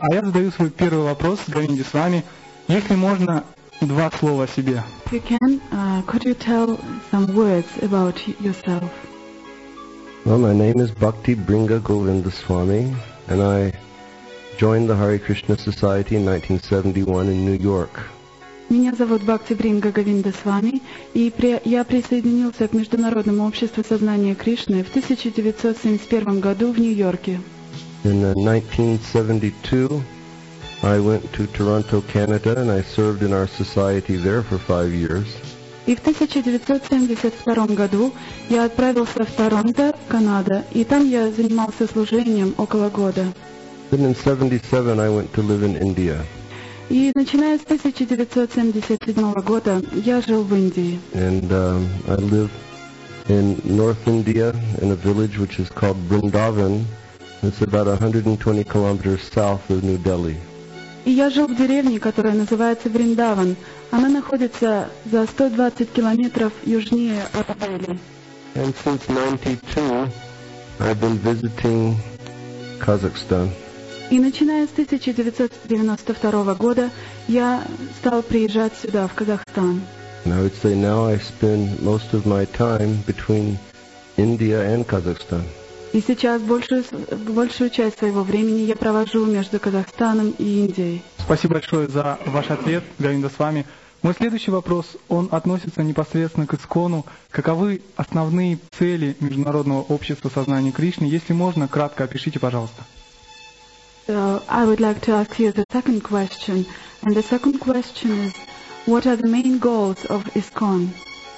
А я задаю свой первый вопрос, Говинде, с вами. Если можно, 2 слова о себе. If you can, could you tell some words about yourself? Well, my name is Bhakti Bringa Govindaswamy, and I joined the Hare Krishna Society in 1971 in New York. Меня зовут Бхакти Бринга Говиндасвами, и я присоединился к Международному обществу сознания Кришны в 1971 году в Нью-Йорке. In 1972, I went to Toronto, Canada, and I served in our society there for 5 years. И в 1972 году я отправился в Торонто, Канада, и там я занимался служением около года. Then in 1977, I went to live in India. И начиная с 1977 года я жил в Индии. And I live in North India in a village which is called Vrindavan. It's about 120 kilometers south of New Delhi. И я жил в деревне, которая называется Вриндаван. Она находится за 120 километров южнее от Дели. And since 1992, I've been visiting Kazakhstan. И начиная с 1992 года я стал приезжать сюда, в Казахстан. And I would say now I spend most of my time between India and Kazakhstan. И сейчас большую часть своего времени я провожу между Казахстаном и Индией. Спасибо большое за ваш ответ, Говинда, с вами. Мой следующий вопрос, он относится непосредственно к ИСККОНу. Каковы основные цели Международного общества сознания Кришны? Если можно, кратко опишите, пожалуйста. So I would like to ask you the second question. And the second question is, what are the main goals of ISKCON?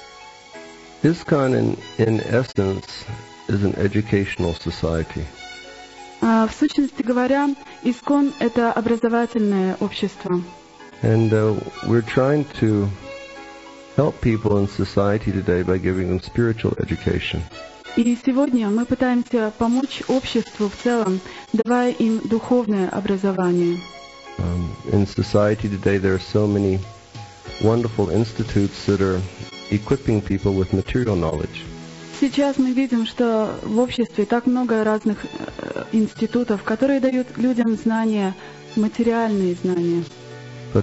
ISKCON in essence is an educational society. В сущности говоря, ISKCON — это образовательное общество. And we're trying to help people in society today by giving them spiritual education. И сегодня мы пытаемся помочь обществу в целом, давая им духовное образование. In society today there are so many wonderful institutes that are equipping people with material knowledge. Сейчас мы видим, что в обществе так много разных институтов, которые дают людям знания, материальные знания. But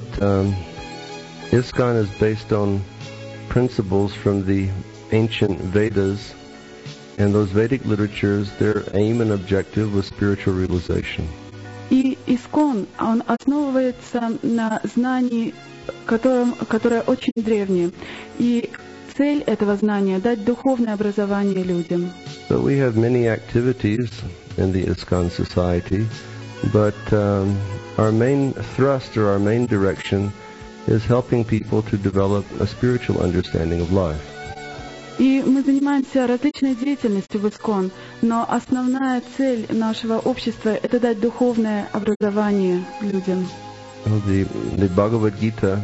ISKCON is based on principles from the ancient Vedas, and those Vedic literatures, their aim and objective was spiritual realization. И ISKCON, он основывается на знании, которое очень древнее. И цель этого знания — дать духовное образование людям. So we have many activities in the ISKCON society, but our main thrust or our main direction is helping people to develop a spiritual understanding of life. И мы занимаемся различной деятельностью в ISKCON, но основная цель нашего общества — это дать духовное образование людям. The Bhagavad Gita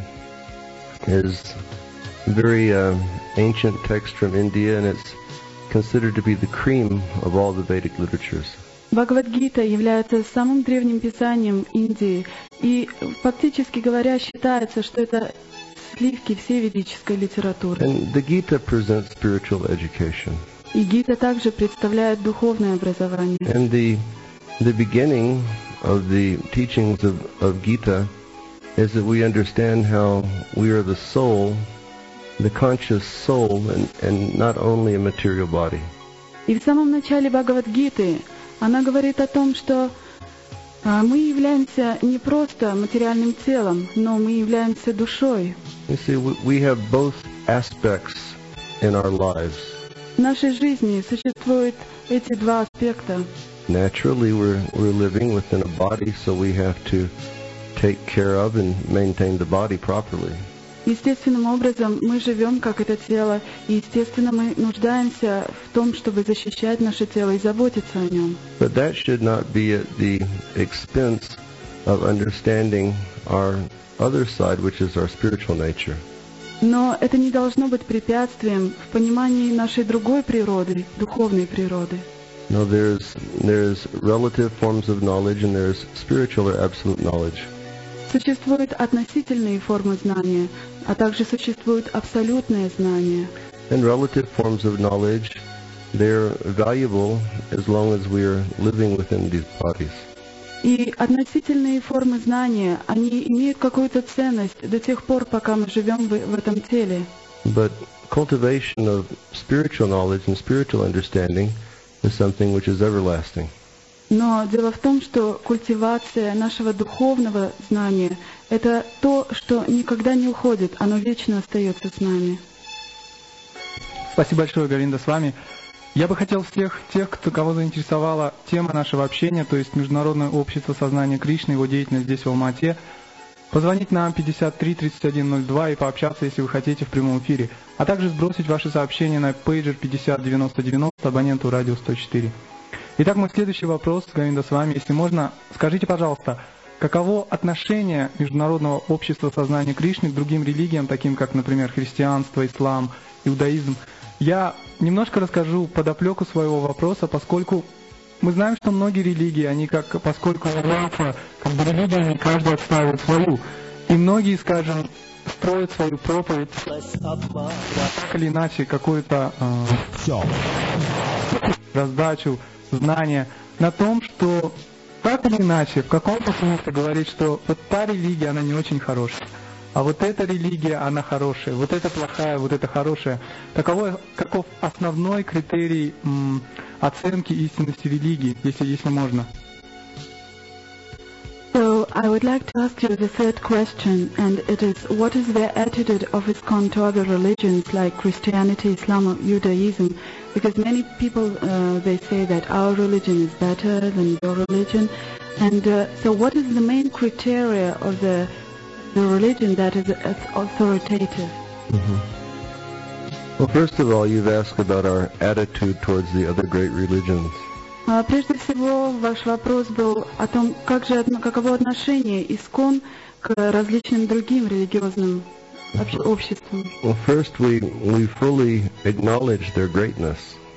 is a very ancient text from India, and it's considered to be the cream of all the Vedic literatures. Бхагавад-гита является самым древним писанием Индии, и фактически говоря, считается, что это сливки всей ведической литературы. And the Gita presents spiritual education. И Гита также представляет духовное образование. And the beginning of the teachings of Gita is that we understand how we are the soul, the conscious soul, and not only a material body. И в самом начале Бхагавад-гиты она говорит о том, что мы являемся не просто материальным телом, но мы являемся душой. You see, we have both aspects in our lives. В нашей жизни существуют эти два аспекта. Naturally, we're living within a body, so we have to take care of and maintain the body properly. Естественным образом мы живем как это тело, и естественно мы нуждаемся в том, чтобы защищать наше тело и заботиться о нем. But that should not be at the expense of understanding our other side, which is our spiritual nature. Но это не должно быть препятствием в понимании нашей другой природы, духовной природы. No, there's relative forms of knowledge, and there's spiritual or absolute knowledge. Существуют относительные формы знания, а также существуют абсолютные знания. And relative forms of knowledge, they're valuable as long as we're living within these bodies. И относительные формы знания, они имеют какую-то ценность до тех пор, пока мы живем в этом теле. But cultivation of spiritual knowledge and spiritual understanding is something which is everlasting. Но дело в том, что культивация нашего духовного знания — это то, что никогда не уходит, оно вечно остается с нами. Спасибо большое, Говинда, с вами. Я бы хотел всех тех, кого заинтересовала тема нашего общения, то есть Международное общество сознания Кришны, его деятельность здесь в Алма-Ате, позвонить нам 53 31 02 и пообщаться, если вы хотите, в прямом эфире, а также сбросить ваши сообщения на пейджер 50 90 90 абоненту радио 104. Итак, мой следующий вопрос, Говинда, с вами. Если можно, скажите, пожалуйста, каково отношение Международного общества сознания Кришны к другим религиям, таким как, например, христианство, ислам, иудаизм? Я немножко расскажу подоплеку своего вопроса, поскольку мы знаем, что многие религии, они поскольку являются как бы религиями, каждый отстаивает свою. И многие, скажем, строят свою проповедь, так или иначе, какую-то раздачу, знания на том, что так или иначе, в каком-то смысле говорит, что вот та религия, она не очень хорошая. А вот эта религия, она хорошая, вот эта плохая, вот эта хорошая. Каков основной критерий оценки истинности религии, если можно? So I would like to ask you the third question, and it is, what is their attitude of ISKCON to other religions like Christianity, Islam, or Judaism? Because many people, they say that our religion is better than your religion. And so what is the main criteria of the religion that is authoritative? Mm-hmm. Well, first of all, you've asked about our attitude towards the other great religions. Прежде всего, ваш вопрос был о том, каково отношение ISKCON к различным другим религиозным обществам. Well, first we fully acknowledge their greatness.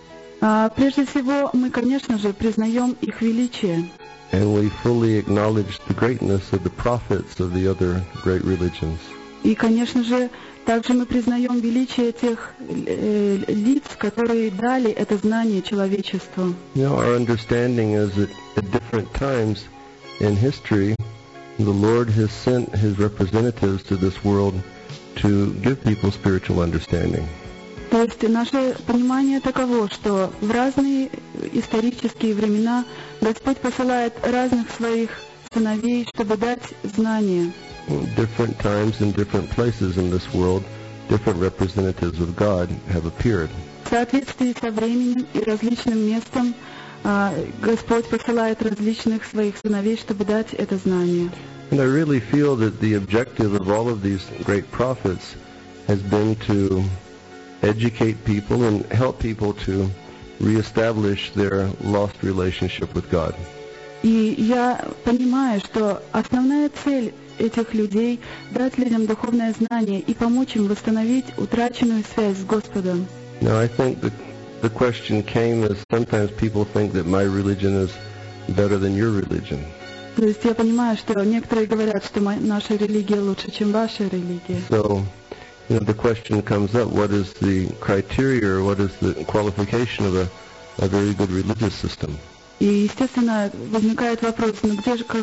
Прежде всего, мы, конечно же, признаем их величие. And we fully acknowledge the greatness of the prophets of the other great religions. И, конечно же, также мы признаем величие тех лиц, которые дали это знание человечеству. You know, our understanding is that at different times in history, the Lord has sent His representatives to this world to give people spiritual understanding. То есть наше понимание таково, что в разные исторические времена Господь посылает разных своих сыновей, чтобы дать знания. Different times and different places in this world, different representatives of God have appeared. В соответствии со временем и различным местом Господь посылает различных своих сыновей, чтобы дать это знание. And I really feel that the objective of all of these great prophets has been to educate people and help people to reestablish their lost relationship with God. И я понимаю, что основная цель этих людей — дать людям духовное знание и помочь им восстановить утраченную связь с Господом. Now, I think the question came as sometimes people think that my religion is better than your religion. То есть я понимаю, что некоторые говорят, что наша религия лучше, чем ваша религия. So, you know, the question comes up: what is the criteria, or what is the qualification of a very good religious system? И, естественно, возникает вопрос, ну где же,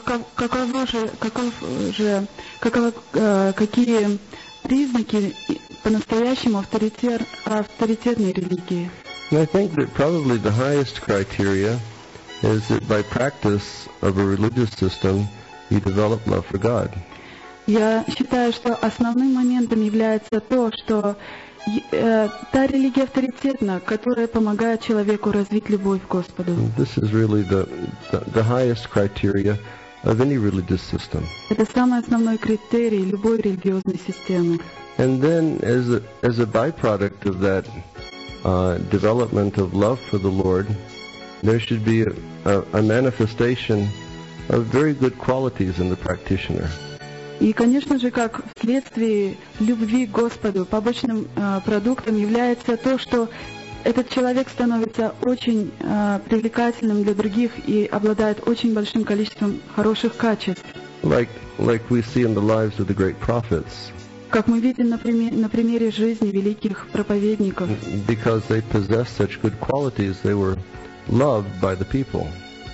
какие признаки по-настоящему авторитетной религии? And I think that probably the highest criteria is that by practice of a religious system, you develop love for God. Я считаю, что основным моментом является то, что та религия авторитетна, которая помогает человеку развить любовь к Господу. This is really the highest criteria of any religious system. Это самый основной критерий любой религиозной системы. And then, as a byproduct of that development of love for the Lord, there should be a manifestation of very good qualities in the practitioner. И, конечно же, как вследствие любви к Господу, побочным продуктом является то, что этот человек становится очень привлекательным для других и обладает очень большим количеством хороших качеств. Like we see in the lives of the great prophets. Как мы видим на примере жизни великих проповедников. Because they possessed such good qualities, they were loved by the people.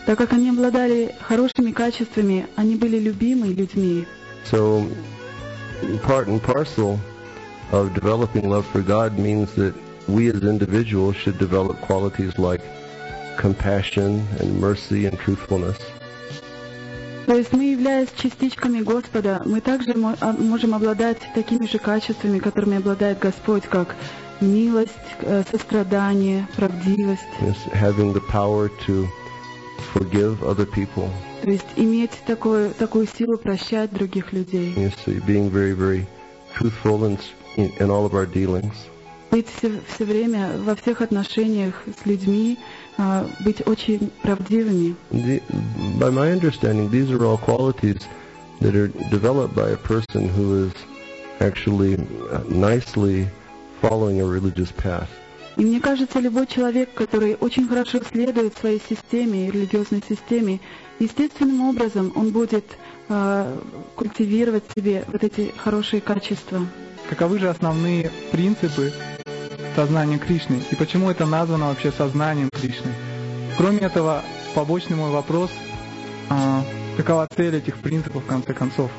Так как они обладали хорошими качествами, они были любимы людьми. So, part and parcel of developing love for God means that we as individuals should develop qualities like compassion and mercy and truthfulness. То есть мы, являясь частичками Господа, мы также можем обладать такими же качествами, которыми обладает Господь, как милость, сострадание, правдивость. Yes, having the power to forgive other people. То есть иметь такую силу прощать других людей. Yes, so being very, very truthful in all of our dealings. Быть все время во всех отношениях с людьми, быть очень правдивыми. By my understanding, these are all qualities that are developed by a person who is actually nicely following a religious path. И мне кажется, любой человек, который очень хорошо следует своей системе, религиозной системе, естественным образом он будет культивировать в себе вот эти хорошие качества. Каковы же основные принципы сознания Кришны? И почему это названо вообще сознанием Кришны? Кроме этого, побочный мой вопрос, какова цель этих принципов в конце концов?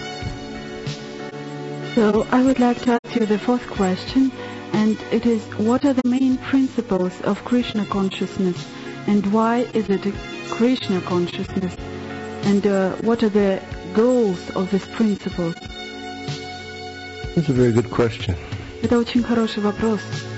So I would like to ask you the fourth question, and it is, what are the main principles of Krishna consciousness, and why is it Krishna consciousness, and what are the goals of these principles? That's a very good question. Это очень хороший вопрос.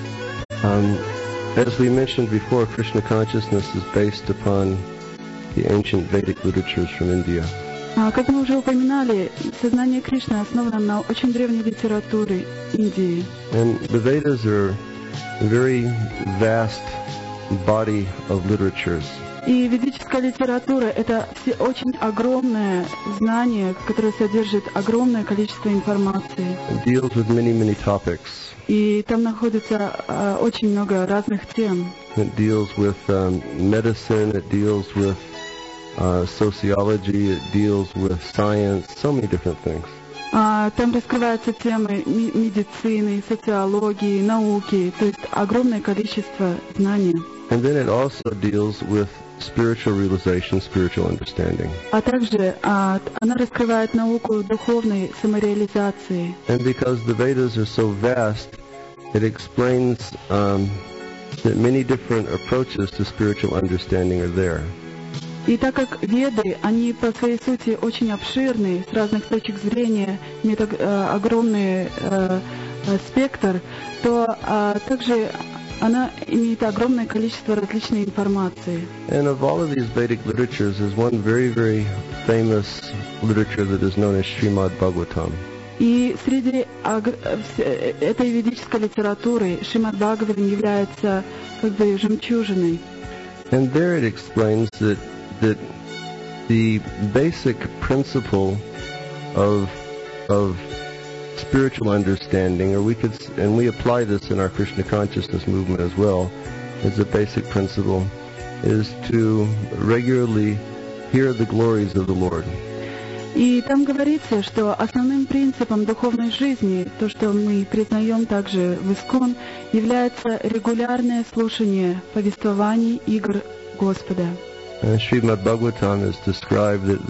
As we mentioned before, Krishna consciousness is based upon the ancient Vedic literatures from India. Как мы уже упоминали, сознание Кришны основано на очень древней литературе Индии. And the Vedas are a very vast body of literatures. И ведическая литература — это очень огромное знание, которое содержит огромное количество информации. It deals with many, many topics. И там находится очень много разных тем. It deals with medicine, it deals with sociology, it deals with science, so many different things. Там раскрываются темы медицины, социологии, науки, то есть огромное количество знаний. And then it also deals with spiritual realization, spiritual understanding. А также она раскрывает науку духовной самореализации. And because the Vedas are so vast, it explains that many different approaches to spiritual understanding are there. И так как Веды, они по своей сути очень обширны, с разных точек зрения, имеют огромный спектр, то также она имеет огромное количество различной информации. And of all of these Vedic literatures, there's one very, very famous literature that is known as Srimad Bhagavatam. И среди этой ведической литературы Шримад Бхагаватам является как бы жемчужиной. And there it explains that the basic principle of spiritual understanding, or we apply this in our Krishna consciousness movement as well, as a basic principle, is to regularly hear the glories of the Lord. И там говорится, что основным принципом духовной жизни, то, что мы признаем также в ИСККОН, является регулярное слушание повествований игр Господа. Srimad Bhagavatam is described that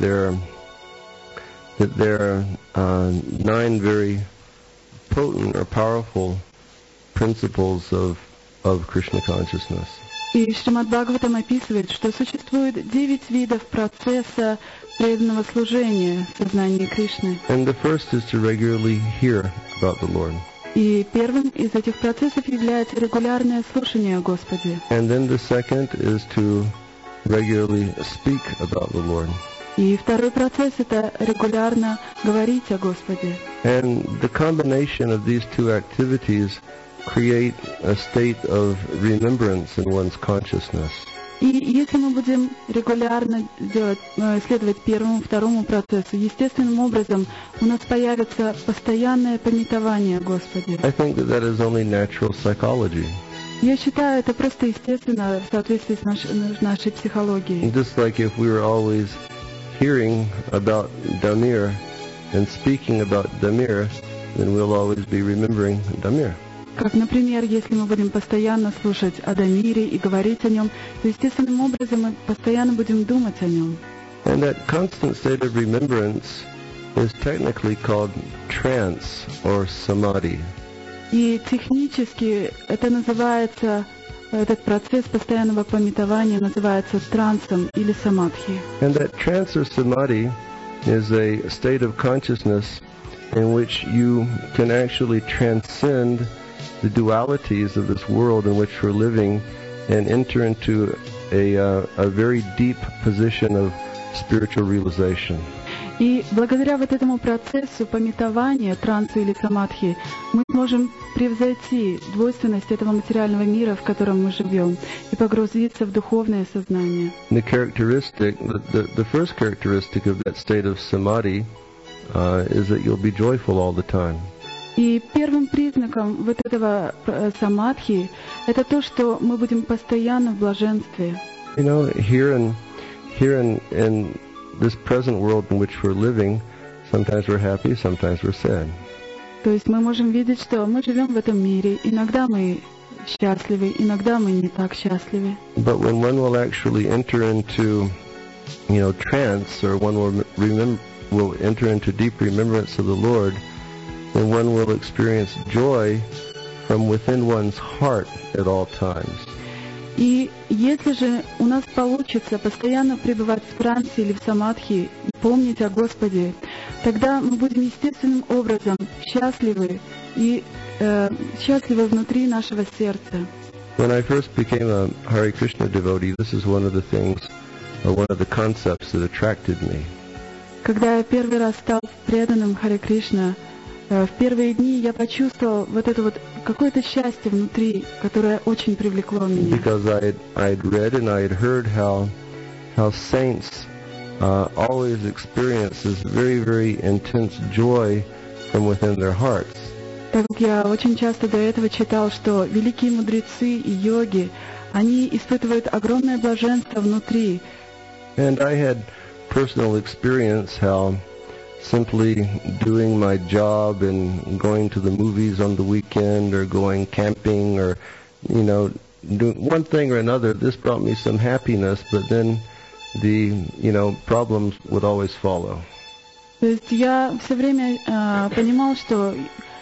there are 9 very potent or powerful principles of Krishna consciousness. И Шримад Бхагаватам описывает, что существует 9 видов процесса преданного служения сознания Кришны. And the first is to regularly hear about the Lord. И первым из этих процессов является регулярное слушание о Господе. And then the second is to regularly speak about the Lord. И второй процесс — это регулярно говорить о Господе. And the combination of these two activities create a state of remembrance in one's consciousness. И если мы будем регулярно следовать первому, второму процессу, естественным образом у нас появится постоянное памятование о Господе. I think that is only natural psychology. Я считаю, это просто естественно в соответствии с нашей психологией. Just like if we were always hearing about Damir and speaking about Damir, then we'll always be remembering Damir. Как, например, если мы будем постоянно слушать о Дамире и говорить о нем, то естественным образом мы постоянно будем думать о нем. And that constant state of remembrance is technically called trance or samadhi. И технически это называется, этот процесс постоянного памятования называется трансом или самадхи. And that trance or samadhi is a state of consciousness in which you can actually transcend the dualities of this world in which we're living and enter into a very deep position of spiritual realization. И благодаря вот этому процессу памятования, трансу или самадхи, мы сможем превзойти двойственность этого материального мира, в котором мы живем, и погрузиться в духовное сознание. The first characteristic of that state of samadhi is that you'll be joyful all the time. И первым признаком вот этого самадхи это то, что мы будем постоянно в блаженстве. You know, here in this present world in which we're living, sometimes we're happy, sometimes we're sad. То есть мы можем видеть, что мы живем в этом мире. Иногда мы счастливы, иногда мы не так счастливы. But when one will actually enter into, trance, or one will enter into deep remembrance of the Lord, then one will experience joy from within one's heart at all times. И если же у нас получится постоянно пребывать в трансе или в самадхи и помнить о Господе, тогда мы будем естественным образом счастливы и счастливы внутри нашего сердца. When I first became a Hare Krishna devotee, this is one of the things, or one of the concepts that attracted me. Когда я первый раз стал преданным Харе Кришна, в первые дни я почувствовал вот это вот какое-то счастье внутри, которое очень привлекло меня. Because I'd read and I'd heard how saints always experience this very, very intense joy from within their hearts. Так как я очень часто до этого читал, что великие мудрецы и йоги, они испытывают огромное блаженство внутри. And I had personal experience how simply doing my job and going to the movies on the weekend or going camping or, doing one thing or another, this brought me some happiness, but then the, problems would always follow. То есть я все время понимал, что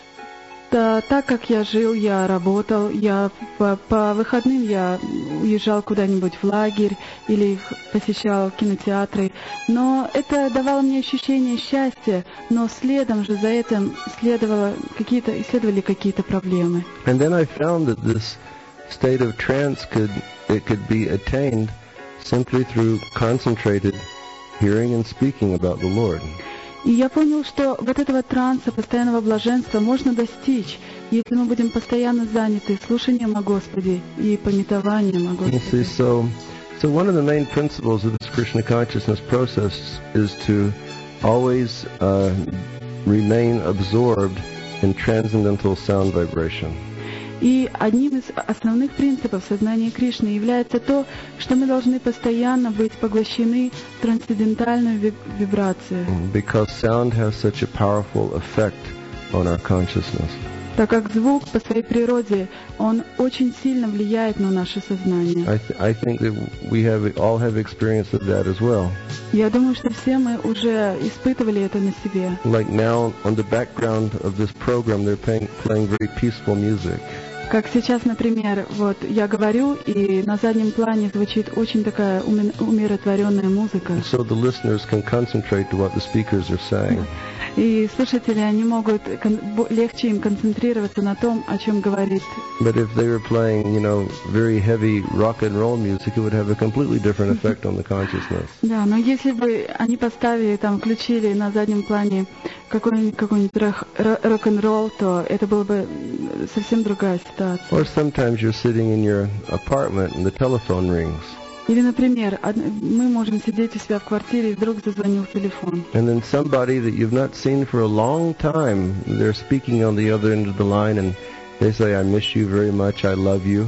так как я жил, я работал, по выходным я уезжал куда-нибудь в лагерь или посещал кинотеатры, но это давало мне ощущение счастья, но следом же за этим следовали какие-то проблемы. And then I found that this state of trance could be attained simply through concentrated hearing and speaking about the Lord. И я понял, что вот этого транса, постоянного блаженства можно достичь, если мы будем постоянно заняты слушанием о Господе и памятованием о Господе. So one of the main principles of this Krishna consciousness process is to always remain absorbed in transcendental sound vibration. И одним из основных принципов сознания Кришны является то, что мы должны постоянно быть поглощены в трансцендентальную вибрацию. Because sound has such a powerful effect on our consciousness. Так как звук по своей природе, он очень сильно влияет на наше сознание. I think that we all have experience of that as well. Я думаю, что все мы уже испытывали это на себе. Like now, on the background of this program, they're playing very peaceful music. Как сейчас, например, вот я говорю, и на заднем плане звучит очень такая умиротворенная музыка. So the listeners can concentrate to what the speakers are saying. И слушатели, они могут легче им концентрироваться на том, о чем говорит. But if they were playing, very heavy rock and roll music, it would have a completely different effect on the consciousness. Да, но если бы они поставили, включили на заднем плане какой-нибудь рок-н-ролл, то это была бы совсем другая ситуация. Or sometimes you're sitting in your apartment and the telephone rings. Или, например, мы можем сидеть у себя в квартире, и вдруг зазвонил телефон. And then somebody that you've not seen for a long time, they're speaking on the other end of the line and they say, I miss you very much, I love you.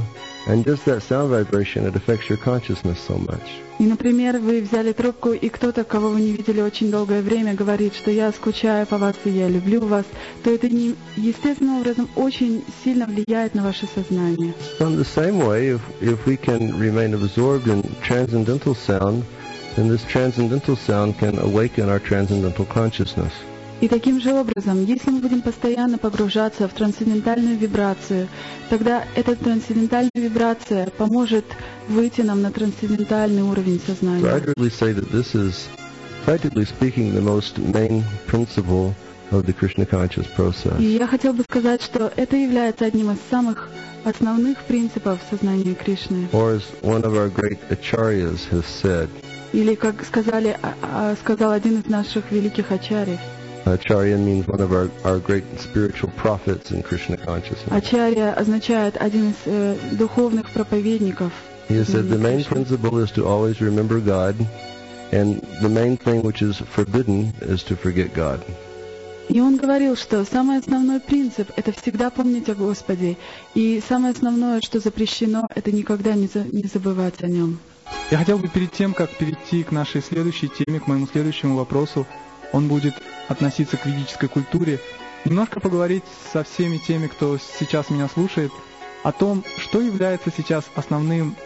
And just that sound vibration, it affects your consciousness so much. И, например, вы взяли трубку, и кто-то, кого вы не видели очень долгое время, говорит, что я скучаю по вас и я люблю вас, то это естественным образом очень сильно влияет на ваше сознание. In the same way, if we can remain absorbed in transcendental sound, then this transcendental sound can awaken our transcendental consciousness. И таким же образом, если мы будем постоянно погружаться в трансцендентальную вибрацию, тогда эта трансцендентальная вибрация поможет выйти нам на трансцендентальный уровень So сознания. I'd really say that this is, practically speaking, the most main principle of the Krishna conscious process. И я хотел бы сказать, что это является одним из самых основных принципов сознания Кришны. Or as one of our great acharyas has said, Или, как сказал один из наших великих ачарьев, acharya means one of our great spiritual prophets in Krishna consciousness. ачарья означает один из духовных проповедников. He has said the main principle is to always remember God, and the main thing which is forbidden is to forget God. И он говорил, что самый основной принцип — это всегда помнить о Господе, и самое основное, что запрещено, это никогда не забывать о Нем. Я хотел бы перед тем, как перейти к нашей следующей теме, к моему следующему вопросу, он будет относиться к ведической культуре, немножко поговорить со всеми теми, кто сейчас меня слушает, о том, что является сейчас основным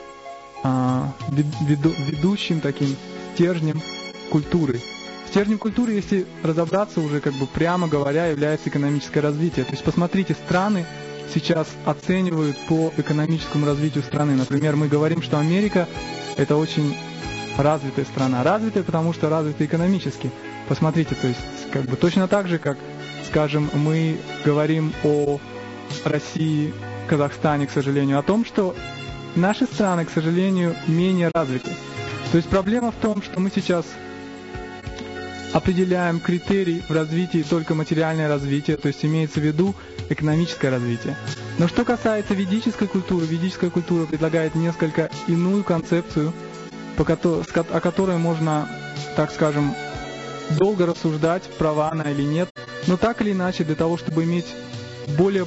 ведущим таким стержнем культуры. Стержнем культуры, если разобраться уже как бы прямо говоря, является экономическое развитие. То есть посмотрите, страны сейчас оценивают по экономическому развитию страны. Например, мы говорим, что Америка — это очень развитая страна. Развитая, потому что развита экономически. Посмотрите, то есть как бы точно так же, как, скажем, мы говорим о России, Казахстане, к сожалению, о том, что наши страны, к сожалению, менее развиты. То есть проблема в том, что мы сейчас определяем критерий в развитии только материальное развитие, то есть имеется в виду экономическое развитие. Но что касается ведическая культура предлагает несколько иную концепцию, о которой можно, так скажем, долго рассуждать, права она или нет, но так или иначе, для того, чтобы иметь более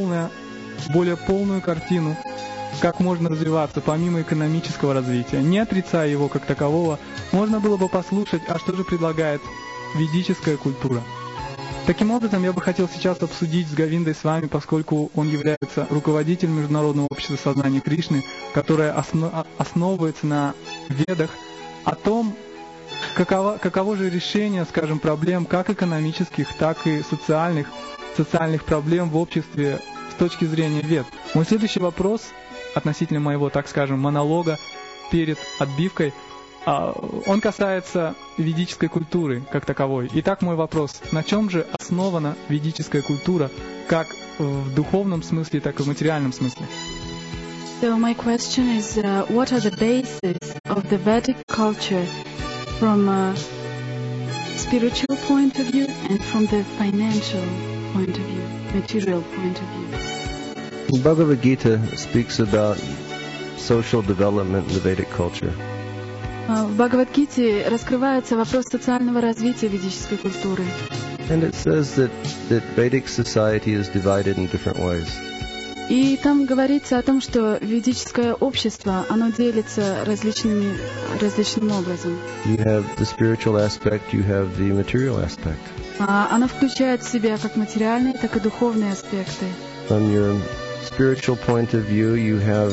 полную картину, как можно развиваться помимо экономического развития, не отрицая его как такового, можно было бы послушать, а что же предлагает ведическая культура. Таким образом, я бы хотел сейчас обсудить с Говиндой с вами, поскольку он является руководителем Международного общества сознания Кришны, которое основывается на ведах, о том, каково же решение, скажем, проблем как экономических, так и социальных проблем в обществе с точки зрения вед. Мой следующий вопрос относительно моего, так скажем, монолога перед отбивкой, он касается ведической культуры как таковой. Итак, мой вопрос: на чем же основана ведическая культура, как в духовном смысле, так и в материальном смысле? So my question is, what are the bases of the Vedic culture from a spiritual point of view and from the financial point of view, material point of view? Bhagavad Gita speaks about social development in the Vedic culture. В Бхагавад-гите раскрывается вопрос социального развития ведической культуры. And it says that Vedic society is divided in different ways. И там говорится о том, что ведическое общество, оно делится различным образом. You have the spiritual aspect, you have the material aspect. Оно включает в себя как материальные, так и духовные аспекты. From your spiritual point of view, you have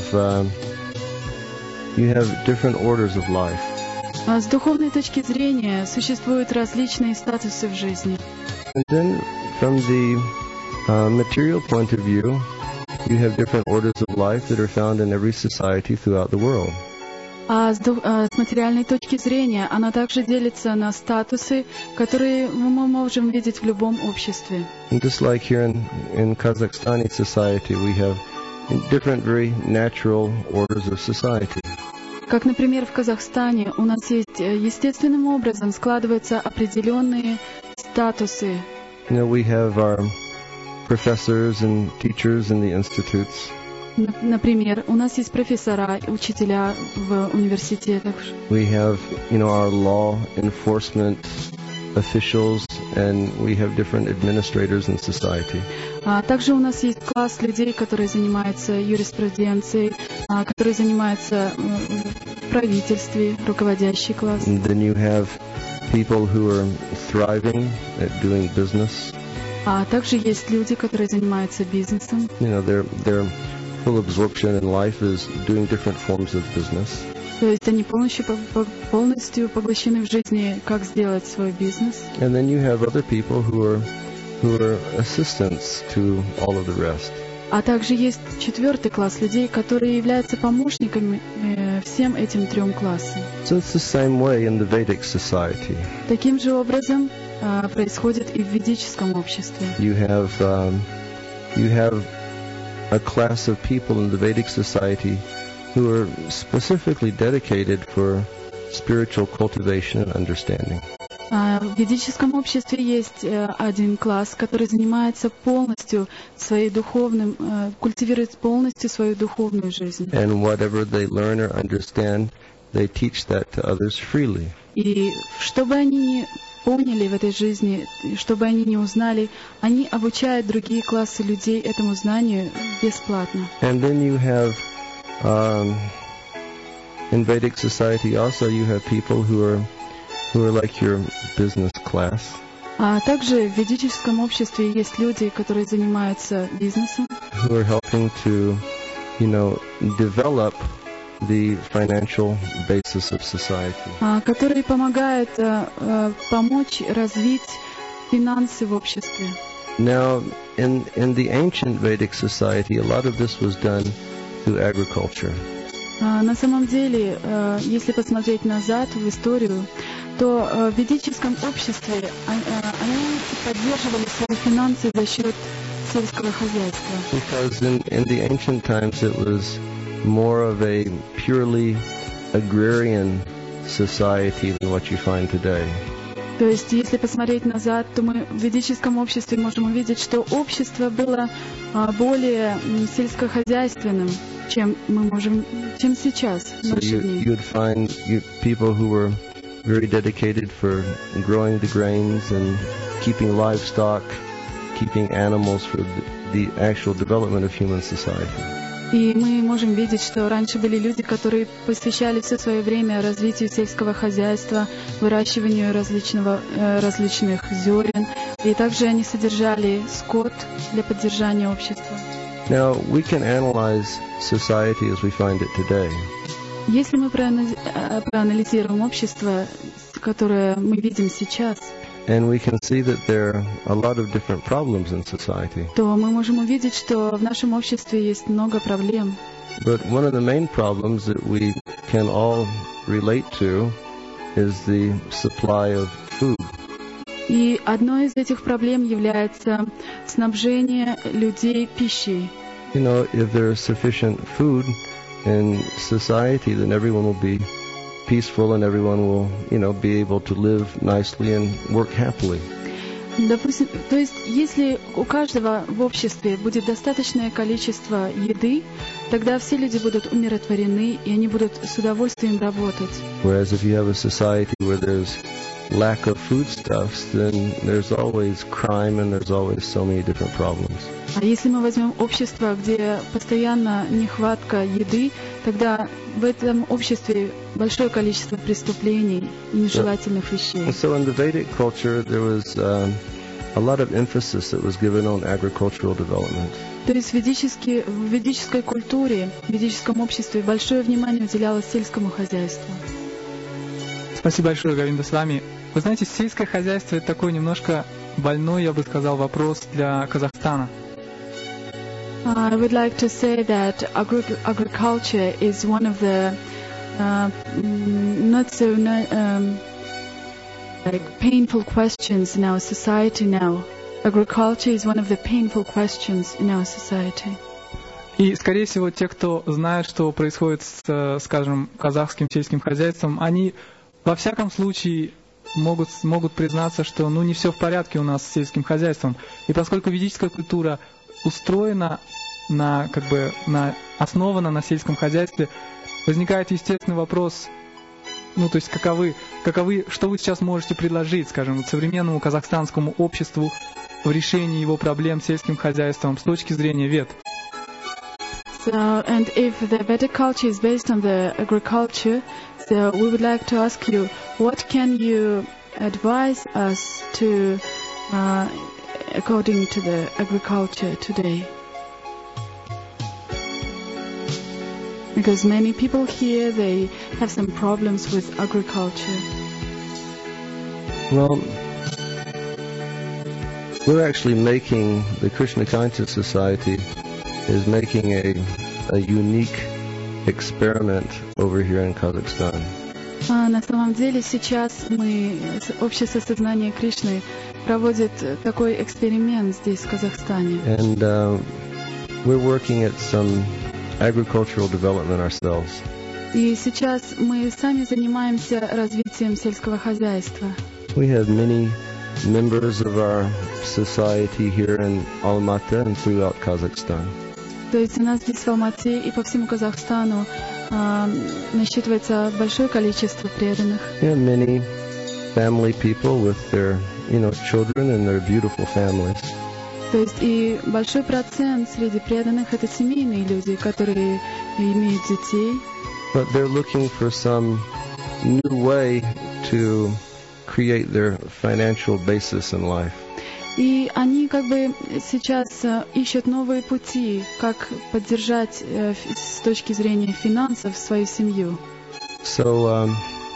different orders of life. С духовной точки зрения существуют различные статусы в жизни. And then from the material point of view, you have different orders of life that are found in every society throughout the world. С материальной точки зрения оно также делится на статусы, которые мы можем видеть в любом обществе. And just like here in Kazakhstani society, we have different very natural orders of society. Как, например, в Казахстане у нас есть естественным образом складываются определенные статусы. We have our professors and teachers in the institutes. Например, у нас есть профессора, учителя в университетах. We have, our law enforcement officials, and we have different administrators in society. Также у нас есть класс людей, которые занимаются юриспруденцией, которые занимаются в правительстве, руководящий класс. And then you have people who are thriving at doing business. Также есть люди, которые занимаются бизнесом. You know, their full absorption in life is doing different forms of business. То есть они полностью поглощены в жизни, как сделать свой бизнес. And then you have other people who are assistants to all of the rest. А также есть четвертый класс людей, которые являются помощниками всем этим трем классам. So it's the same way in the Vedic society. Таким же образом происходит и в ведическом обществе. You have a class of people in the Vedic society who are specifically dedicated for spiritual cultivation and understanding. В ведическом обществе есть один класс, который занимается полностью своей культивирует полностью свою духовную жизнь. And whatever they learn or understand, they teach that to others freely. И что бы они ни поняли в этой жизни, что бы они ни узнали, они обучают другие классы людей этому знанию бесплатно. And then you have in Vedic society also you have people who are like your business class. А также в ведическом обществе есть люди, которые занимаются бизнесом, who are helping to, develop the financial basis of society. Которые помогают помочь развить финансы в обществе. Now, in the ancient Vedic society, a lot of this was done through agriculture. На самом деле, если посмотреть назад в историю, то в ведическом обществе они поддерживали свои финансы за счет сельского хозяйства. Because in the ancient times it was more of a purely agrarian society than what you find today. То есть, если посмотреть назад, то мы в ведическом обществе можем увидеть, что общество было более сельскохозяйственным, чем сейчас, в наши дни. You'd find people who were very dedicated for growing the grains and keeping livestock, keeping animals for the actual development of human society. И мы можем видеть, что раньше были люди, которые посвящали все свое время развитию сельского хозяйства, выращиванию различных зерен, и также они содержали скот для поддержания общества. Now, we can analyze society as we find it today. Если мы проанализируем общество, которое мы видим сейчас, and we can see that there are a lot of different problems in society. То мы можем увидеть, что в нашем обществе есть много проблем. But one of the main problems that we can all relate to is the supply of food. И одной из этих проблем является снабжение людей пищей. If there is sufficient food in society, then everyone will be peaceful and everyone will, be able to live nicely and work happily. Допустим, то есть, если у каждого в обществе будет достаточное количество еды, тогда все люди будут умиротворены, и они будут с удовольствием работать. Whereas if you have a society where there's lack of foodstuffs, then there's always crime and there's always so many different problems. А если мы возьмем общество, где постоянно нехватка еды, тогда в этом обществе большое количество преступлений и нежелательных вещей. So in the Vedic culture, there was a lot of emphasis that was given on agricultural development. То есть в ведической культуре, в ведическом обществе большое внимание уделялось сельскому хозяйству. Спасибо большое, Говинда, с вами. Вы знаете, сельское хозяйство — это такой немножко больной, я бы сказал, вопрос для Казахстана. I would like to say that agriculture is one of the not so painful questions in our society now. Agriculture is one of the painful questions in our society. И, скорее всего, те, кто знает, что происходит с, скажем, казахским сельским хозяйством, они во всяком случае могут признаться, что не все в порядке у нас с сельским хозяйством. И поскольку ведическая культура устроена основана на сельском хозяйстве, возникает естественный вопрос, то есть что вы сейчас можете предложить, скажем, современному казахстанскому обществу в решении его проблем с сельским хозяйством с точки зрения вед? So, and if the Vedic culture is based on the agriculture, so we would like to ask you, what can you advise us to, according to the agriculture today? Because many people here, they have some problems with agriculture. Well, we're actually making, the Krishna Conscious Society is making a unique experiment over here in Kazakhstan. На самом деле сейчас общество сознания Кришны проводит такой эксперимент здесь, в Казахстане. And we're working at some agricultural development ourselves. И сейчас мы сами занимаемся развитием сельского хозяйства. We have many members of our society here in Almaty and throughout Kazakhstan. То есть у нас здесь в Алмате и по всему Казахстану насчитывается большое количество преданных. Many family people with their, children and their beautiful families. То есть и большой процент среди преданных это семейные люди, которые имеют детей. But they're looking for some new way to create their financial basis in life. И они сейчас ищут новые пути, как поддержать с точки зрения финансов свою семью. So,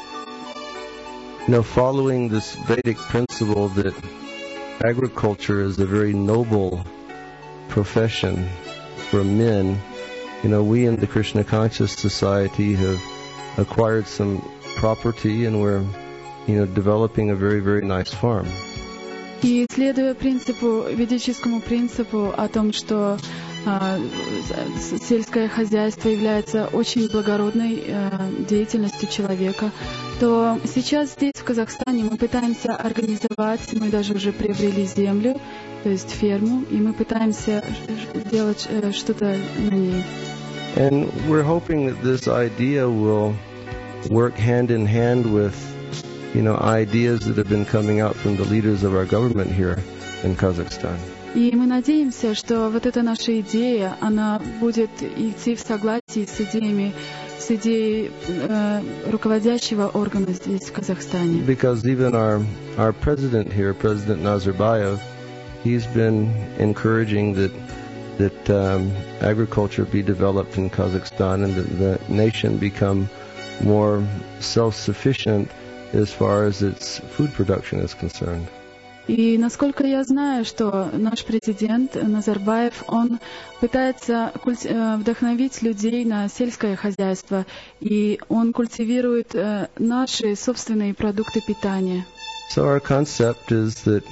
following this Vedic principle that agriculture is a very noble profession for men, we in the Krishna Conscious Society have acquired some property and we're, developing a very, very nice farm. И следуя ведическому принципу о том, что сельское хозяйство является очень благородной деятельностью человека, то сейчас здесь, в Казахстане, мы пытаемся организовать, мы даже уже приобрели землю, то есть ферму, и мы пытаемся сделать что-то на ней. And we're hoping that this idea will work hand in hand with ideas that have been coming out from the leaders of our government here in Kazakhstan. И мы надеемся, что вот эта наша идея, она будет идти в согласии с идеей руководящего органа здесь, в Казахстане. Because even our president here, President Nazarbayev, he's been encouraging that agriculture be developed in Kazakhstan and that the nation become more self-sufficient as far as its food production is concerned. И насколько я знаю, что наш президент Назарбаев, он пытается вдохновить людей на сельское хозяйство, и он культивирует наши собственные продукты питания. So our concept is that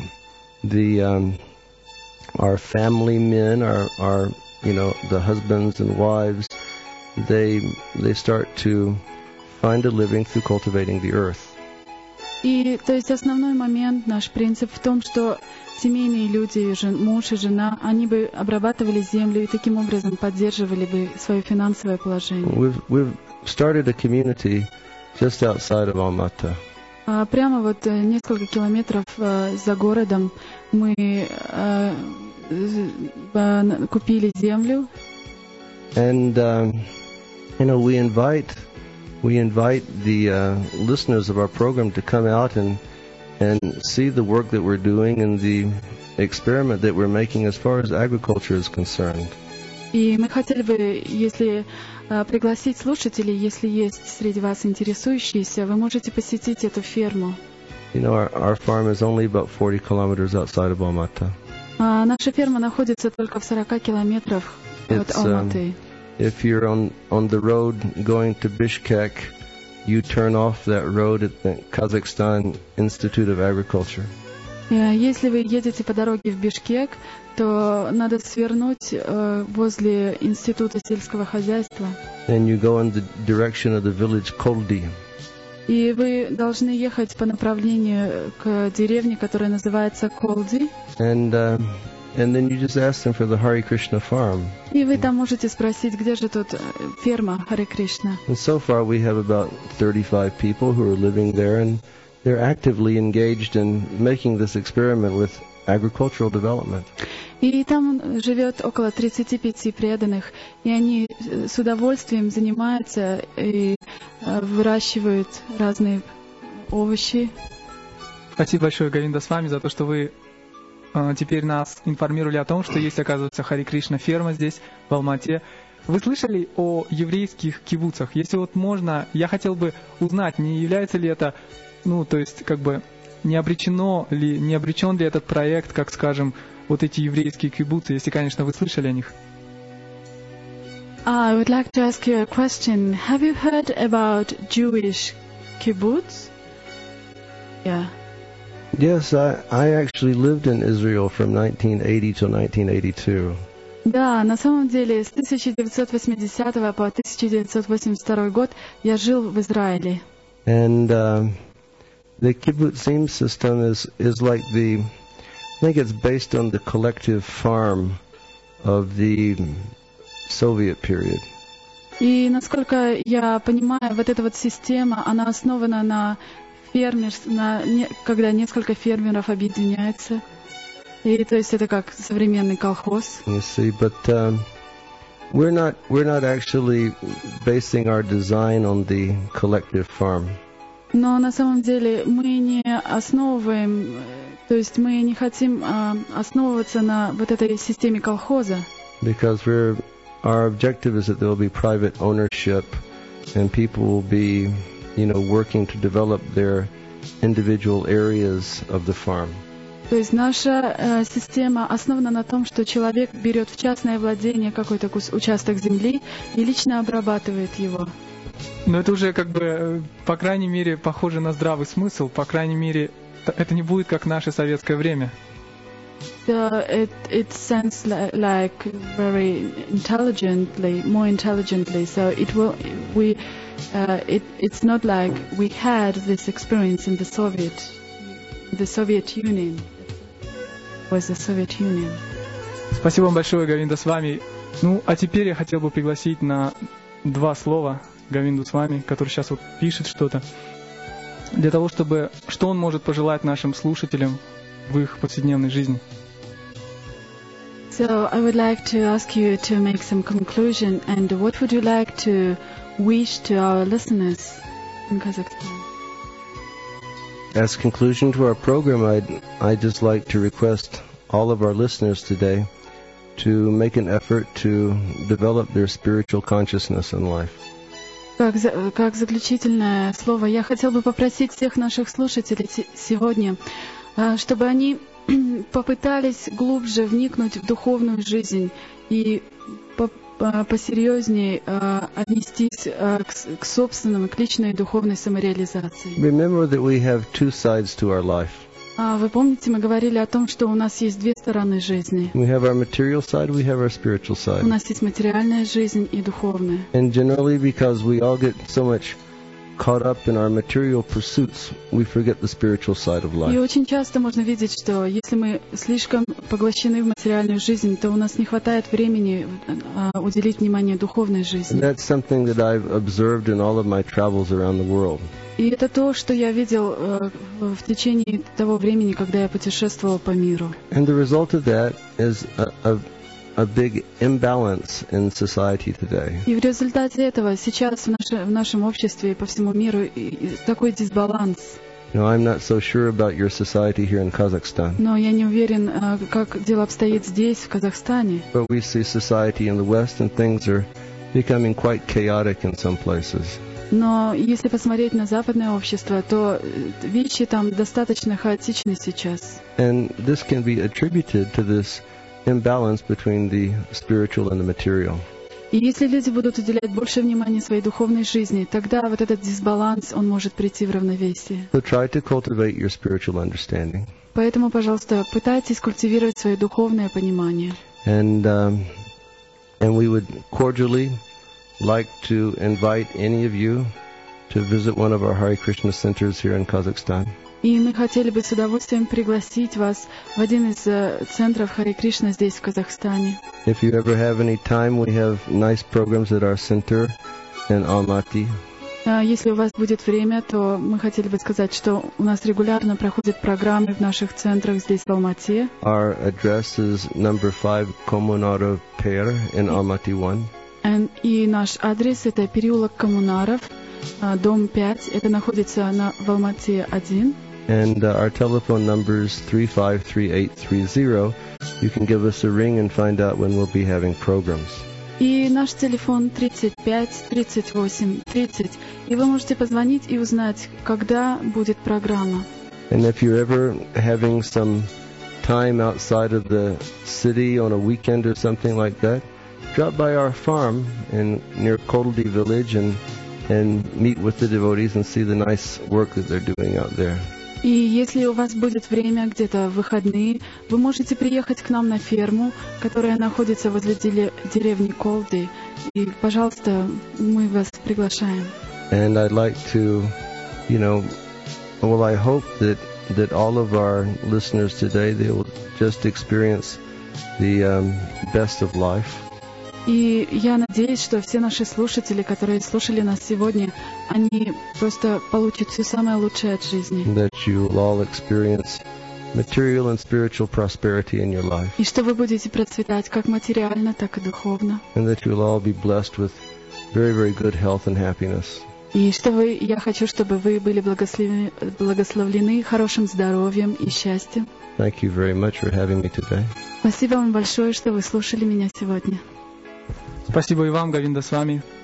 our family men, our the husbands and wives, they start to find a living through cultivating the earth. И то есть основной момент, наш принцип в том, что семейные люди, муж и жена, они бы обрабатывали землю и таким образом поддерживали бы свое финансовое положение. We've started a community just outside of Almaty. Прямо несколько километров за городом мы купили землю. And we invite the listeners of our program to come out and see the work that we're doing and the experiment that we're making as far as agriculture is concerned. И мы хотели бы, если пригласить слушателей, если есть среди вас интересующиеся, вы можете посетить эту ферму. Our farm is only about 40 kilometers outside of Almaty. Наша ферма находится только в 40 километрах от Алматы. If you're on the road going to Bishkek, you turn off that road at the Kazakhstan Institute of Agriculture. Если вы едете по дороге в Бишкек, то надо свернуть возле Института сельского хозяйства. And you go in the direction of the village Koldi. И вы должны ехать по направлению к деревне, которая называется Колди. And And then you just ask them for the Hare Krishna farm. И вы там можете спросить, где же тут ферма Харе Кришна. And so far we have about 35 people who are living there, and they're actively engaged in making this experiment with agricultural development. И там живет около 35 преданных, и они с удовольствием занимаются и выращивают разные овощи. Спасибо большое, Говинда, с вами за то, что вы теперь нас информировали о том, что есть, оказывается, Харе Кришна ферма здесь, в Алмате. Вы слышали о еврейских кибуцах? Если вот можно, я хотел бы узнать, не является ли это, то есть, не обречен ли этот проект, как, скажем, вот эти еврейские кибуцы, если, конечно, вы слышали о них? I would like to ask you a question. Have you heard about Jewish kibbutz? Yeah. Yes, I actually lived in Israel from 1980 till 1982. Да, на самом деле с 1980 по 1982 год я жил в Израиле. And the kibbutzim system is like I think it's based on the collective farm of the Soviet period. И насколько я понимаю, вот эта вот система, она основана на когда несколько фермеров объединяются. И то есть это как современный колхоз. You see, but we're not actually basing our design on the collective farm. Но на самом деле мы не основываем, то есть мы не хотим основываться на вот этой системе колхоза. Because our objective is that there will be private ownership, and people will be, working to develop their individual areas of the farm. То есть наша система основана на том, что человек берет в частное владение какой-то участок земли и лично обрабатывает его. Но это уже по крайней мере, похоже на здравый смысл. По крайней мере, это не будет как наше советское время. So it sounds like very more intelligently. So it's not like we had this experience in the Soviet Union. It was the Soviet Union. Спасибо вам большое, Говинда, с вами. А теперь я хотел бы пригласить на 2 слова Говинду с вами, который сейчас вот пишет что-то, для того, чтобы, что он может пожелать нашим слушателям в их повседневной жизни. So I would like to ask you to make some conclusion, and what would you like to wish to our listeners in Kazakhstan? As conclusion to our program, I'd just like to request all of our listeners today to make an effort to develop their spiritual consciousness in life. Как заключительное слово, я хотел бы попросить всех наших слушателей сегодня, чтобы они попытались глубже вникнуть в духовную жизнь и посерьезнее отнестись к собственному, к личной духовной самореализации. Remember that we have 2 sides to our life. Вы помните, мы говорили о том, что у нас есть 2 стороны жизни. We have our material side, we have our spiritual side. У нас есть материальная жизнь и духовная. And generally, because we all get so much caught up in our material pursuits, we forget the spiritual side of life. И очень часто можно видеть, что если мы слишком поглощены в материальную жизнь, то у нас не хватает времени уделить внимание духовной жизни. And that's something that I've observed in all of my travels around the world. И это то, что я видел в течение того времени, когда я путешествовал по миру. And the result of that is a big imbalance in society today. И в результате этого сейчас в нашем обществе и по всему миру такой дисбаланс. I'm not so sure about your society here in Kazakhstan. Но я не уверен, как дело обстоит здесь, в Казахстане. But we see society in the West, and things are becoming quite chaotic in some places. Но если посмотреть на западное общество, то вещи там достаточно хаотичны сейчас. And this can be attributed to this imbalance between the spiritual and the material. И если люди будут уделять больше внимания своей духовной жизни, тогда вот этот дисбаланс, он может прийти в равновесие. So try to cultivate your spiritual understanding. Поэтому, пожалуйста, пытайтесь культивировать свое духовное понимание. And we would cordially like to invite any of you to visit one of our Hare Krishna centers here in Kazakhstan. И мы хотели бы с удовольствием пригласить вас в один из центров Харе Кришна здесь, в Казахстане. If you ever have any time, we have nice programs at our center in Almaty. Если у вас будет время, то мы хотели бы сказать, что у нас регулярно проходят программы в наших центрах здесь, в Алмате. Our address is number 5 Komunara Per in Almaty 1. И наш адрес — это переулок Коммунаров, дом 5. Это находится в Алмате 1. And our telephone number is 353830. You can give us a ring and find out when we'll be having programs. И наш телефон 35 38 30. И вы можете позвонить и узнать, когда будет программа. And if you're ever having some time outside of the city on a weekend or something like that, drop by our farm near Kodaldi village and meet with the devotees and see the nice work that they're doing out there. И если у вас будет время где-то в выходные, вы можете приехать к нам на ферму, которая находится возле деревни Колды. И, пожалуйста, мы вас приглашаем. And I'd like to, I hope that all of our listeners today, they will just experience the best of life. И я надеюсь, что все наши слушатели, которые слушали нас сегодня, они просто получат все самое лучшее от жизни. That you will all experience material and spiritual prosperity in your life. И что вы будете процветать как материально, так и духовно. And that you will all be blessed with very, very good health and happiness. И я хочу, чтобы вы были благословлены хорошим здоровьем и счастьем. Thank you very much for having me today. Спасибо вам большое, что вы слушали меня сегодня. Спасибо и вам, Говинда, с вами.